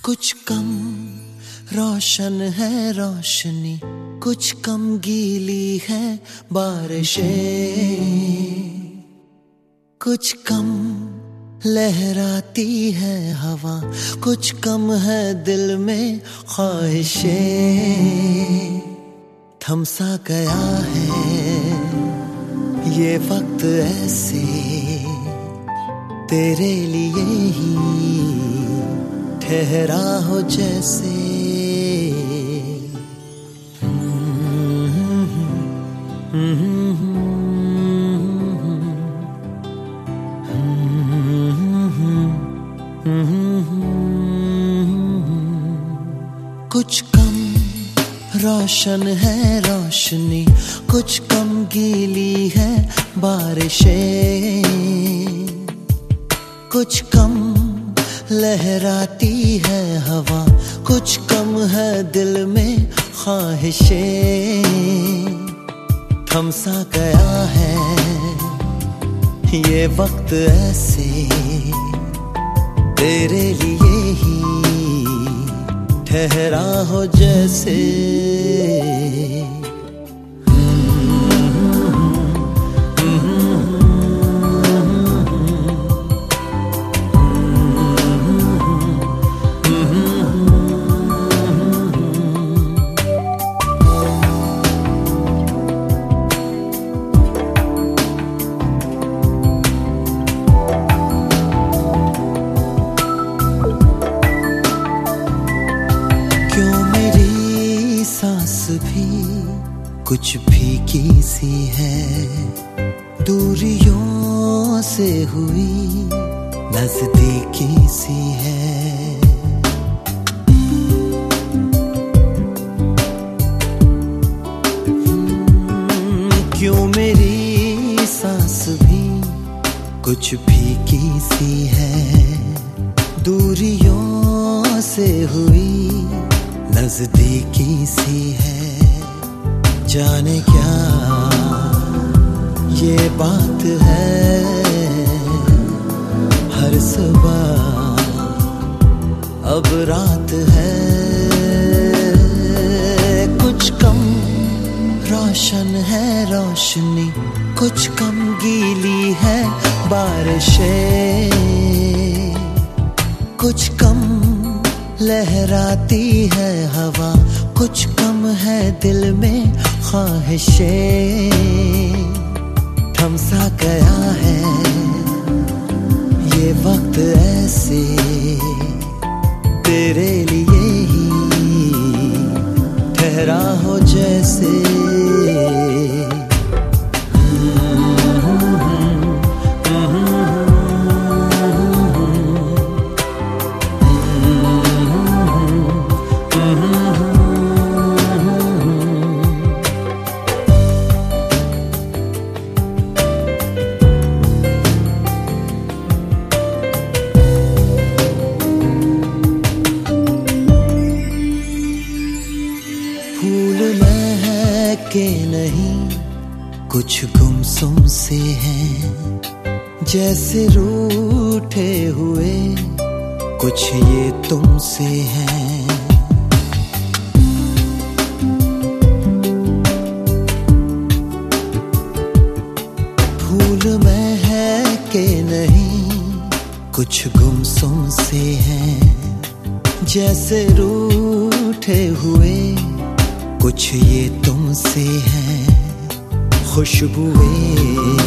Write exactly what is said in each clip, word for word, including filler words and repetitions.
कुछ कम रोशन है रोशनी, कुछ कम गीली है बारिशें, कुछ कम लहराती है हवा, कुछ कम है दिल में ख्वाहिशें। थम सा गया है ये वक्त ऐसे, तेरे लिए ही ठहरा हो जैसे। कुछ कम रोशन है रोशनी, कुछ कम गीली है बारिशें, कुछ कम लहराती है हवा, कुछ कम है दिल में ख्वाहिशें। थम सा गया है ये वक्त ऐसे, तेरे लिए ही ठहरा हो जैसे। क्यों मेरी सांस भी कुछ फीकी सी है, दूरियों से हुई नजदीकी सी है। क्यों मेरी सांस भी कुछ फीकी सी है, दूरियों से हुई नजदीकी सी है। जाने क्या ये बात है, हर सुबह अब रात है। कुछ कम रोशन है रोशनी, कुछ कम गीली है बारिशें, कुछ कम लहराती है हवा, कुछ कम है दिल में ख्वाहिशें। थम सा गया है ये वक्त ऐसे, तेरे लिए ही ठहरा हो जैसे। फूल महके नहीं कुछ गुमसुम से हैं, जैसे रूठे हुए कुछ ये तुमसे हैं। फूल महके नहीं कुछ गुमसुम से हैं, जैसे रूठे हुए कुछ ये तुमसे हैं। खुशबुएं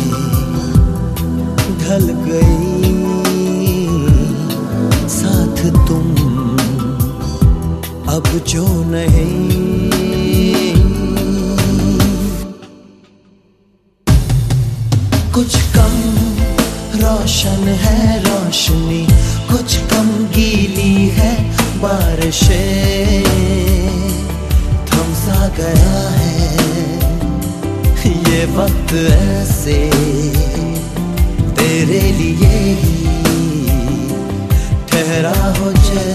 ढल गई साथ तुम अब जो नहीं। कुछ कम रोशन है रोशनी, कुछ कम गीली है बारिशें। थम सा गया है ये वक्त ऐसे, तेरे लिए ही ठहरा हो जैसे।